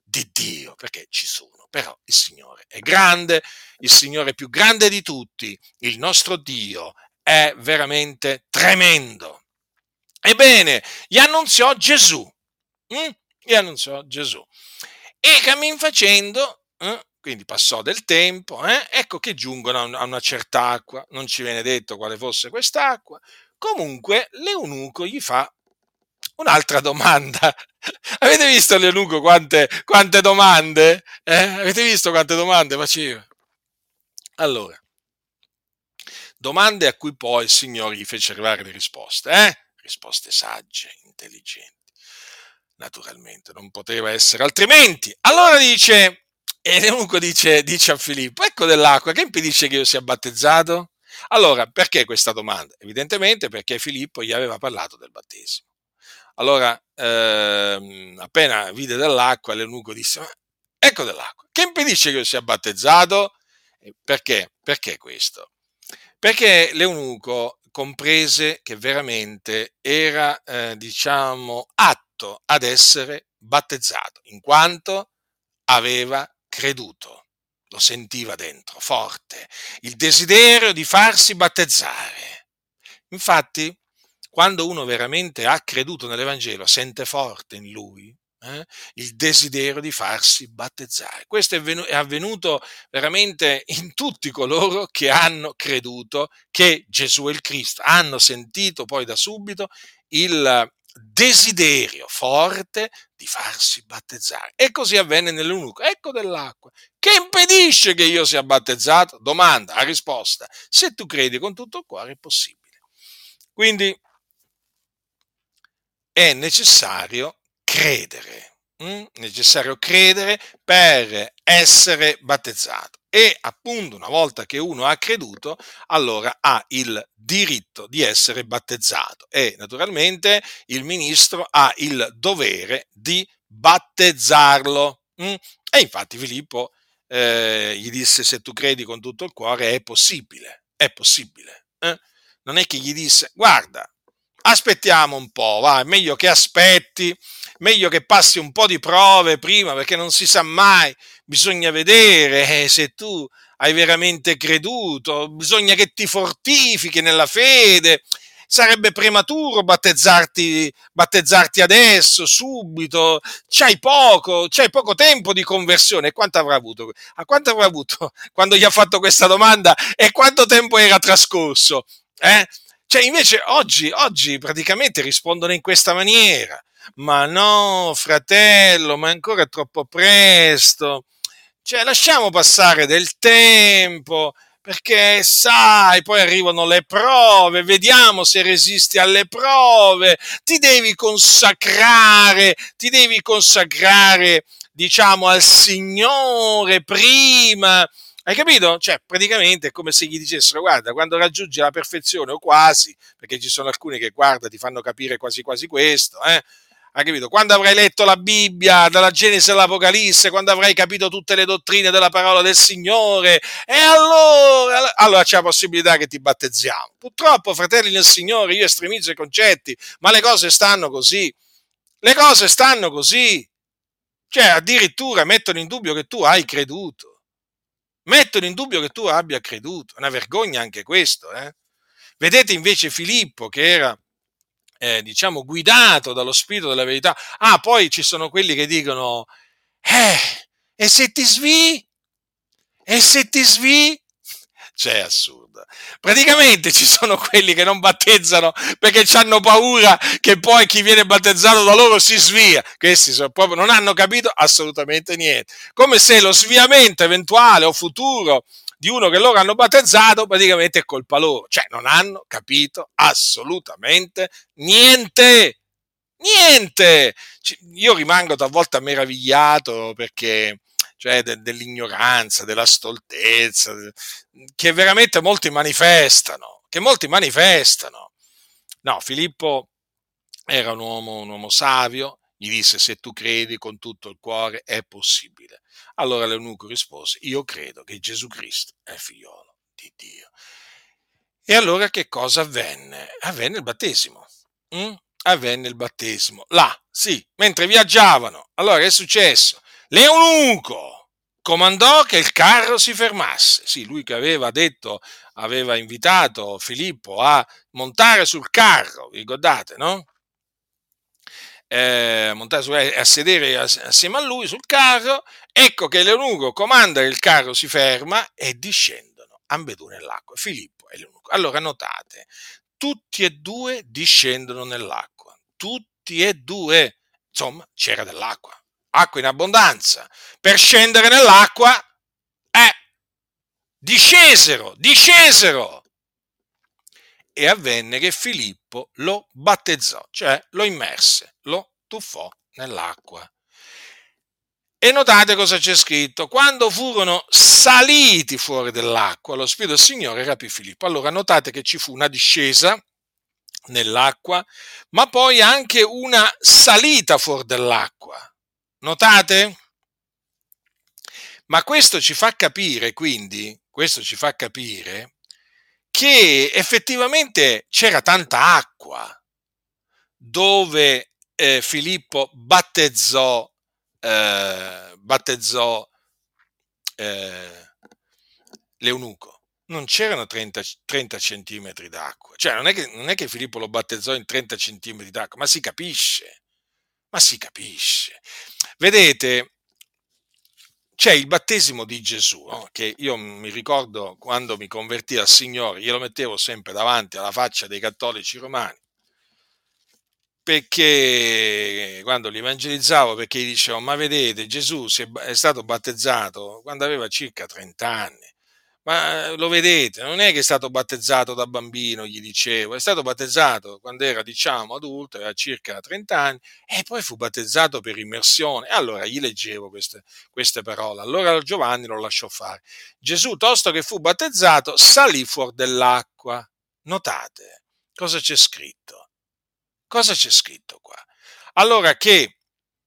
di Dio, perché ci sono, però il Signore è grande, il Signore è più grande di tutti, il nostro Dio è veramente tremendo. Ebbene, gli annunziò Gesù, mm? Gli annunziò Gesù. E cammin facendo, eh, quindi passò del tempo, eh, ecco che giungono a, un- a una certa acqua, non ci viene detto quale fosse quest'acqua, comunque l'eunuco gli fa un'altra domanda. Avete visto l'eunuco quante, quante domande? Eh? Avete visto quante domande faceva? Allora, domande a cui poi il Signore gli fece arrivare le risposte, eh? Risposte sagge, intelligenti. Naturalmente, non poteva essere altrimenti. Allora dice, e l'eunuco dice, dice a Filippo, ecco dell'acqua, che impedisce che io sia battezzato? Allora, perché questa domanda? Evidentemente perché Filippo gli aveva parlato del battesimo. Allora, ehm, appena vide dell'acqua, l'eunuco disse, ma ecco dell'acqua, che impedisce che io sia battezzato? Perché? Perché questo? Perché l'eunuco comprese che veramente era, eh, diciamo, atto ad essere battezzato, in quanto aveva creduto, lo sentiva dentro, forte, il desiderio di farsi battezzare. Infatti, quando uno veramente ha creduto nell'Evangelo, sente forte in lui eh, il desiderio di farsi battezzare. Questo è, venu- è avvenuto veramente in tutti coloro che hanno creduto che Gesù è il Cristo, hanno sentito poi da subito il desiderio forte di farsi battezzare. E così avvenne nell'eunuco. Ecco dell'acqua. Che impedisce che io sia battezzato? Domanda, a risposta. Se tu credi con tutto il cuore è possibile. Quindi è necessario credere, mm? necessario credere per essere battezzato. E appunto una volta che uno ha creduto, allora ha il diritto di essere battezzato e naturalmente il ministro ha il dovere di battezzarlo. mm? E infatti Filippo eh, gli disse: se tu credi con tutto il cuore è possibile, è possibile. eh? Non è che gli disse: guarda, aspettiamo un po', va, è meglio che aspetti, meglio che passi un po' di prove prima, perché non si sa mai, bisogna vedere eh, se tu hai veramente creduto, bisogna che ti fortifichi nella fede. Sarebbe prematuro battezzarti, battezzarti adesso, subito, c'hai poco, c'hai poco tempo di conversione. E quanto avrà avuto? A quanto avrà avuto quando gli ha fatto questa domanda e quanto tempo era trascorso? Eh? Cioè, invece oggi, oggi praticamente rispondono in questa maniera. Ma no, fratello, ma è ancora troppo presto. Cioè, lasciamo passare del tempo, perché sai, poi arrivano le prove, vediamo se resisti alle prove, ti devi consacrare, ti devi consacrare, diciamo, al Signore prima. Hai capito? Cioè, praticamente è come se gli dicessero: guarda, quando raggiungi la perfezione, o quasi, perché ci sono alcuni che, guarda, ti fanno capire quasi quasi questo, eh? Hai capito? Quando avrai letto la Bibbia, dalla Genesi all'Apocalisse, quando avrai capito tutte le dottrine della parola del Signore, e allora, allora c'è la possibilità che ti battezziamo. Purtroppo, fratelli nel Signore, io estremizzo i concetti, ma le cose stanno così. Le cose stanno così. Cioè, addirittura mettono in dubbio che tu hai creduto. Mettono in dubbio che tu abbia creduto. È una vergogna anche questo, eh? Vedete invece Filippo, che era eh, diciamo, guidato dallo Spirito della verità. Ah, poi ci sono quelli che dicono, eh, e se ti svii? E se ti svii? Cioè, è assurdo. Praticamente ci sono quelli che non battezzano perché hanno paura che poi chi viene battezzato da loro si svia. Questi sono proprio, non hanno capito assolutamente niente. Come se lo sviamento eventuale o futuro di uno che loro hanno battezzato praticamente è colpa loro. Cioè, non hanno capito assolutamente niente. Niente! Io rimango talvolta meravigliato perché, cioè, de- dell'ignoranza, della stoltezza, che veramente molti manifestano, che molti manifestano. No, Filippo era un uomo, un uomo savio, gli disse: se tu credi con tutto il cuore è possibile. Allora l'eunuco rispose: io credo che Gesù Cristo è figliolo di Dio. E allora che cosa avvenne? Avvenne il battesimo. Mm? Avvenne il battesimo. Là, sì, mentre viaggiavano. Allora che è successo? l'eunuco comandò che il carro si fermasse. Sì, lui che aveva detto, aveva invitato Filippo a montare sul carro, vi ricordate, no? Eh, montare su, a sedere assieme a lui sul carro. Ecco che l'eunuco comanda che il carro si ferma e discendono ambedue nell'acqua, Filippo e l'eunuco. Allora notate, tutti e due discendono nell'acqua, tutti e due, insomma, c'era dell'acqua, acqua in abbondanza. Per scendere nell'acqua, eh, discesero, discesero. E avvenne che Filippo lo battezzò, cioè lo immerse, lo tuffò nell'acqua. E notate cosa c'è scritto: quando furono saliti fuori dell'acqua, lo Spirito del Signore rapì Filippo. Allora notate che ci fu una discesa nell'acqua, ma poi anche una salita fuori dell'acqua. Notate? Ma questo ci fa capire, quindi, questo ci fa capire che effettivamente c'era tanta acqua dove eh, Filippo battezzò, eh, battezzò eh, l'eunuco. Non c'erano trenta, trenta centimetri d'acqua, cioè non è, che, non è che Filippo lo battezzò in trenta centimetri d'acqua, ma si capisce, ma si capisce. Vedete, c'è il battesimo di Gesù, no? Che io mi ricordo quando mi convertì al Signore, glielo mettevo sempre davanti alla faccia dei cattolici romani, perché quando li evangelizzavo, perché gli dicevo: ma vedete, Gesù si è, è stato battezzato quando aveva circa trenta anni, ma lo vedete, non è che è stato battezzato da bambino, gli dicevo, è stato battezzato quando era, diciamo, adulto, aveva circa trenta anni, e poi fu battezzato per immersione. E allora gli leggevo queste, queste parole. Allora Giovanni lo lasciò fare. Gesù, tosto che fu battezzato, salì fuori dell'acqua. Notate cosa c'è scritto? Cosa c'è scritto qua? Allora che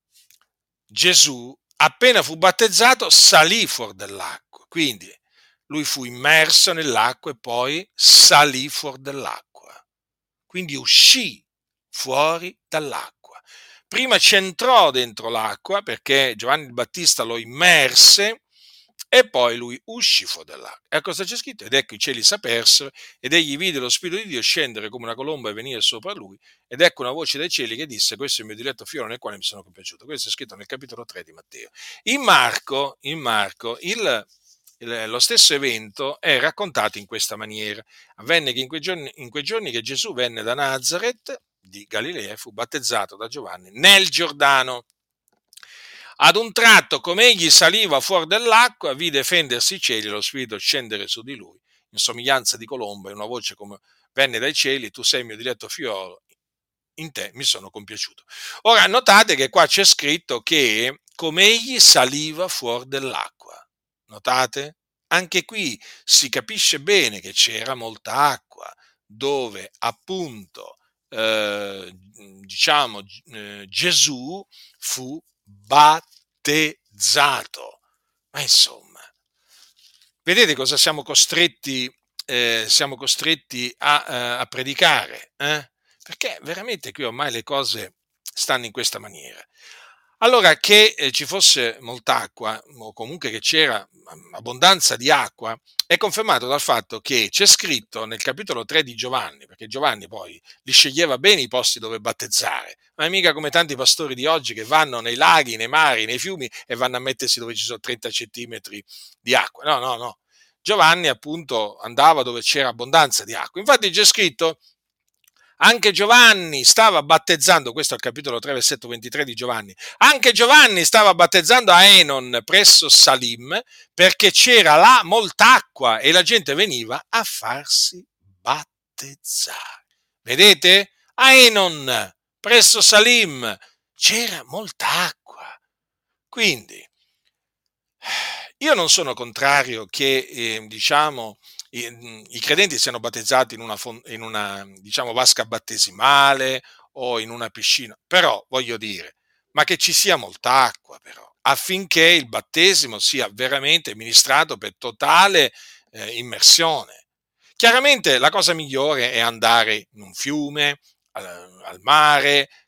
Gesù, appena fu battezzato, salì fuori dall'acqua. Quindi lui fu immerso nell'acqua e poi salì fuori dall'acqua. Quindi uscì fuori dall'acqua. Prima c'entrò dentro l'acqua perché Giovanni il Battista lo immerse e poi lui uscì fuori dall'acqua. E cosa c'è scritto? Ed ecco i cieli s'apersero ed egli vide lo Spirito di Dio scendere come una colomba e venire sopra lui. Ed ecco una voce dai cieli che disse: questo è il mio diletto figlio nel quale mi sono compiaciuto. Questo è scritto nel capitolo tre di Matteo. In Marco, in Marco il, il, lo stesso evento è raccontato in questa maniera. Avvenne che in quei, giorni, in quei giorni che Gesù venne da Nazaret di Galilea e fu battezzato da Giovanni nel Giordano. Ad un tratto, come egli saliva fuori dell'acqua, vide fendersi i cieli e lo Spirito scendere su di lui, in somiglianza di colomba, e una voce come venne dai cieli: tu sei il mio diletto figliolo, in te mi sono compiaciuto. Ora notate che qua c'è scritto che come egli saliva fuori dell'acqua. Notate? Anche qui si capisce bene che c'era molta acqua, dove appunto eh, diciamo eh, Gesù fu battezzato. Ma insomma, vedete cosa siamo costretti, eh, siamo costretti a, eh, a predicare? Eh? Perché veramente qui ormai le cose stanno in questa maniera. Allora, che eh, ci fosse molta acqua, o comunque che c'era abbondanza di acqua, è confermato dal fatto che c'è scritto nel capitolo tre di Giovanni, perché Giovanni poi li sceglieva bene i posti dove battezzare, ma è mica come tanti pastori di oggi che vanno nei laghi, nei mari, nei fiumi e vanno a mettersi dove ci sono trenta centimetri di acqua. No, no, no. Giovanni appunto andava dove c'era abbondanza di acqua. Infatti c'è scritto: anche Giovanni stava battezzando, questo è il capitolo tre, versetto ventitré di Giovanni, anche Giovanni stava battezzando a Enon presso Salim, perché c'era là molta acqua e la gente veniva a farsi battezzare. Vedete? A Enon presso Salim c'era molta acqua. Quindi io non sono contrario che, eh, diciamo, i, i credenti siano battezzati in una, in una, diciamo, vasca battesimale o in una piscina, però voglio dire, ma che ci sia molta acqua però, affinché il battesimo sia veramente ministrato per totale eh, immersione. Chiaramente la cosa migliore è andare in un fiume, al, al mare,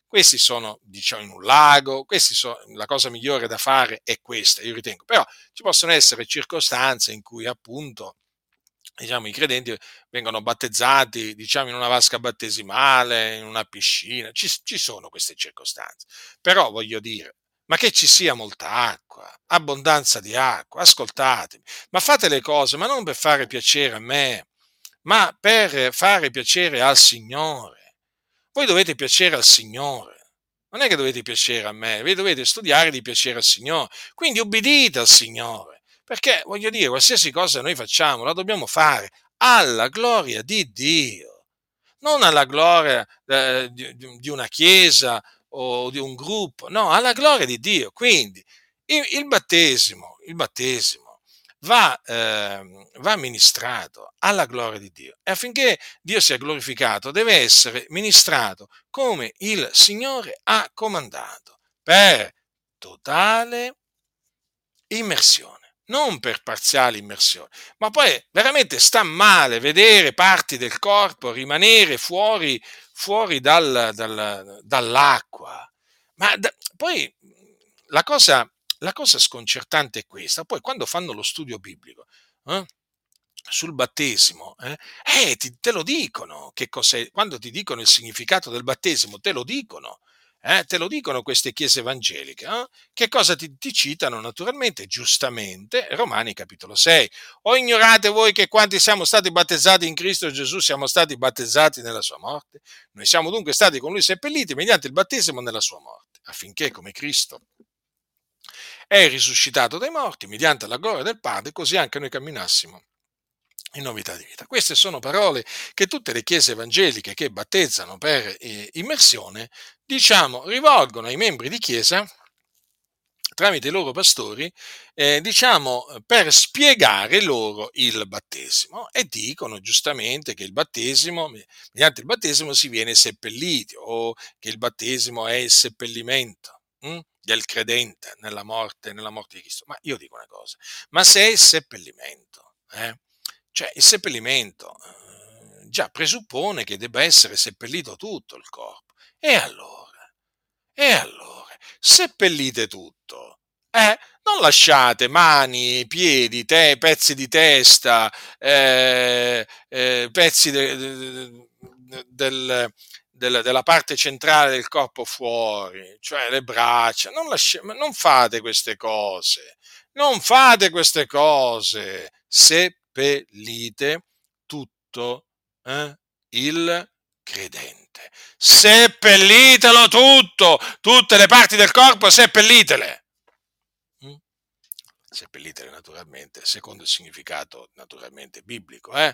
questi sono, diciamo, in un lago, questi sono, la cosa migliore da fare è questa, io ritengo. Però ci possono essere circostanze in cui appunto, diciamo, i credenti vengono battezzati, diciamo, in una vasca battesimale, in una piscina, ci, ci sono queste circostanze. Però voglio dire, ma che ci sia molta acqua, abbondanza di acqua, ascoltatemi, ma fate le cose, ma non per fare piacere a me, ma per fare piacere al Signore. Voi dovete piacere al Signore. Non è che dovete piacere a me, voi dovete studiare di piacere al Signore. Quindi ubbidite al Signore, perché voglio dire, qualsiasi cosa noi facciamo la dobbiamo fare alla gloria di Dio, non alla gloria eh, di, di una chiesa o di un gruppo, no, alla gloria di Dio. Quindi il, il battesimo, il battesimo va, eh, va ministrato alla gloria di Dio, e affinché Dio sia glorificato deve essere ministrato come il Signore ha comandato, per totale immersione, non per parziale immersione. Ma poi veramente sta male vedere parti del corpo rimanere fuori, fuori dal, dal, dall'acqua. Ma da, poi la cosa, la cosa sconcertante è questa: poi quando fanno lo studio biblico, eh, sul battesimo, eh, eh, ti- te lo dicono, che cos'è, quando ti dicono il significato del battesimo, te lo dicono. Eh, te lo dicono queste chiese evangeliche. Eh? Che cosa ti, ti citano? Naturalmente, giustamente, Romani capitolo sei. O ignorate voi che quanti siamo stati battezzati in Cristo Gesù siamo stati battezzati nella sua morte? Noi siamo dunque stati con lui seppelliti mediante il battesimo nella sua morte, affinché come Cristo è risuscitato dai morti mediante la gloria del Padre, così anche noi camminassimo in novità di vita. Queste sono parole che tutte le chiese evangeliche che battezzano per eh, immersione, diciamo, rivolgono ai membri di chiesa tramite i loro pastori, eh, diciamo, per spiegare loro il battesimo, e dicono giustamente che il battesimo, mediante il battesimo si viene seppelliti, o che il battesimo è il seppellimento hm, del credente nella morte, nella morte di Cristo. Ma io dico una cosa: ma se è il seppellimento, eh, cioè il seppellimento eh, già presuppone che debba essere seppellito tutto il corpo, e allora? E allora, seppellite tutto, eh? Non lasciate mani, piedi, te, pezzi di testa, eh, eh, pezzi de- de- de- del- del- della parte centrale del corpo fuori, cioè le braccia. Non, lasci- ma non fate queste cose, non fate queste cose, seppellite tutto eh, il credente. Seppellitelo tutto, tutte le parti del corpo, seppellitele. Mm? Seppellitele naturalmente, secondo il significato naturalmente biblico, eh?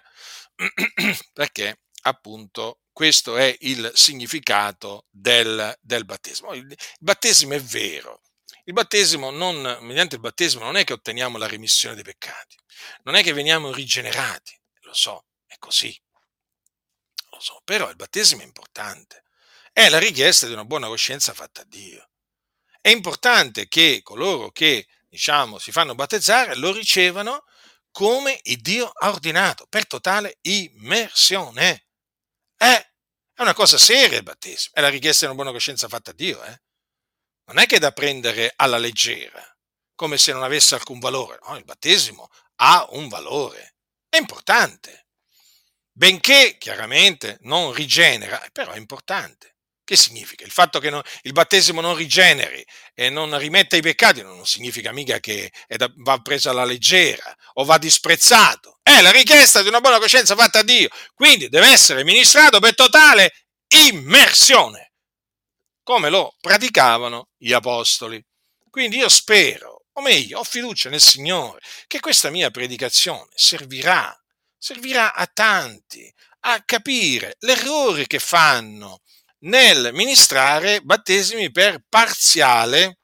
Perché appunto questo è il significato del, del battesimo. Il, il battesimo è vero. Il battesimo non, mediante il battesimo non è che otteniamo la remissione dei peccati, non è che veniamo rigenerati, lo so, è così, lo so, però il battesimo è importante, è la richiesta di una buona coscienza fatta a Dio. È importante che coloro che, diciamo, si fanno battezzare lo ricevano come il Dio ha ordinato, per totale immersione. Eh, è una cosa seria il battesimo, è la richiesta di una buona coscienza fatta a Dio, eh. Non è che è da prendere alla leggera, come se non avesse alcun valore. No, il battesimo ha un valore, è importante, benché chiaramente non rigenera, però è importante. Che significa? Il fatto che non- il battesimo non rigeneri e non rimetta i peccati non significa mica che è da- va preso alla leggera o va disprezzato. È la richiesta di una buona coscienza fatta a Dio, quindi deve essere ministrato per totale immersione, come lo praticavano gli apostoli. Quindi io spero, o meglio, ho fiducia nel Signore, che questa mia predicazione servirà, servirà a tanti a capire l'errore che fanno nel ministrare battesimi per parziale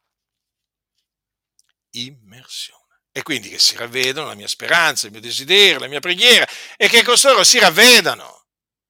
immersione. E quindi che si ravvedano, la mia speranza, il mio desiderio, la mia preghiera, e che costoro si ravvedano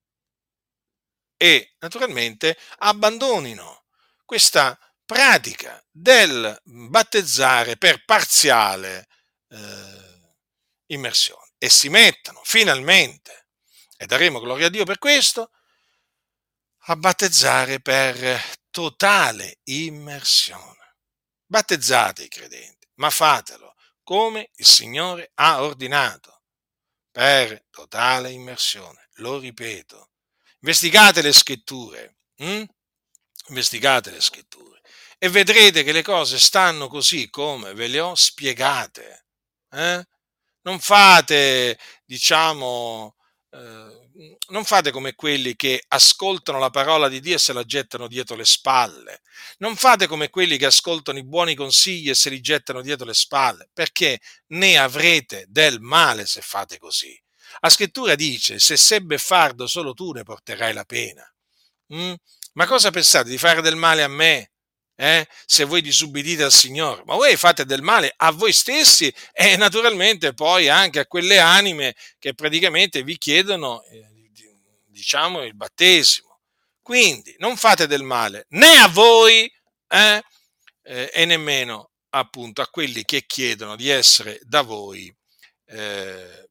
e naturalmente abbandonino questa pratica del battezzare per parziale eh, immersione, e si mettano finalmente, e daremo gloria a Dio per questo, a battezzare per totale immersione. Battezzate i credenti, ma fatelo come il Signore ha ordinato, per totale immersione. Lo ripeto, investigate le scritture, hm? investigate le scritture e vedrete che le cose stanno così come ve le ho spiegate. Eh? Non fate, diciamo, eh, non fate come quelli che ascoltano la parola di Dio e se la gettano dietro le spalle. Non fate come quelli che ascoltano i buoni consigli e se li gettano dietro le spalle, perché ne avrete del male se fate così. La scrittura dice: se sei beffardo solo tu ne porterai la pena. Mm? Ma cosa pensate di fare del male a me? Eh? Se voi disubbidite al Signore, ma voi fate del male a voi stessi e naturalmente poi anche a quelle anime che praticamente vi chiedono, eh, diciamo, il battesimo. Quindi non fate del male né a voi eh, eh, e nemmeno appunto a quelli che chiedono di essere da voi eh,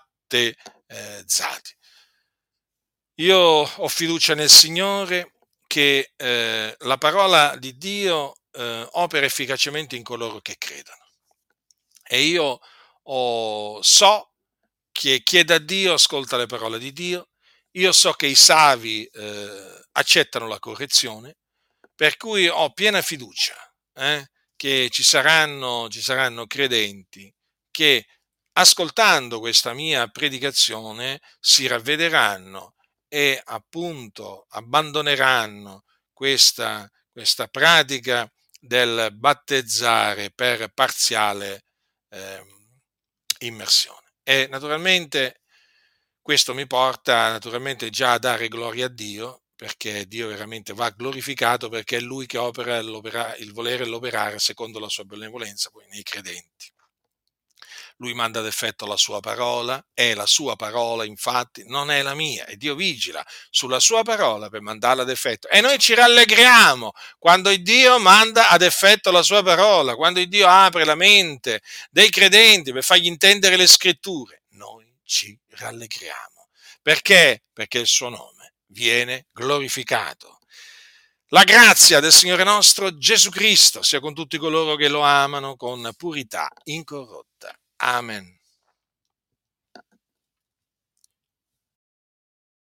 battezzati. Io ho fiducia nel Signore che eh, la parola di Dio eh, opera efficacemente in coloro che credono. E io oh, so che chiede a Dio, ascolta le parole di Dio. Io so che i savi eh, accettano la correzione, per cui ho piena fiducia eh, che ci saranno, ci saranno credenti che ascoltando questa mia predicazione si ravvederanno e appunto abbandoneranno questa, questa pratica del battezzare per parziale eh, immersione. E naturalmente questo mi porta naturalmente già a dare gloria a Dio, perché Dio veramente va glorificato, perché è Lui che opera il volere e l'operare secondo la sua benevolenza poi nei credenti. Lui manda ad effetto la sua parola, è la sua parola, infatti, non è la mia, e Dio vigila sulla sua parola per mandarla ad effetto. E noi ci rallegriamo quando il Dio manda ad effetto la sua parola, quando il Dio apre la mente dei credenti per fargli intendere le scritture. Noi ci rallegriamo. Perché? Perché il suo nome viene glorificato. La grazia del Signore nostro Gesù Cristo sia con tutti coloro che lo amano con purità incorrotta. Amen.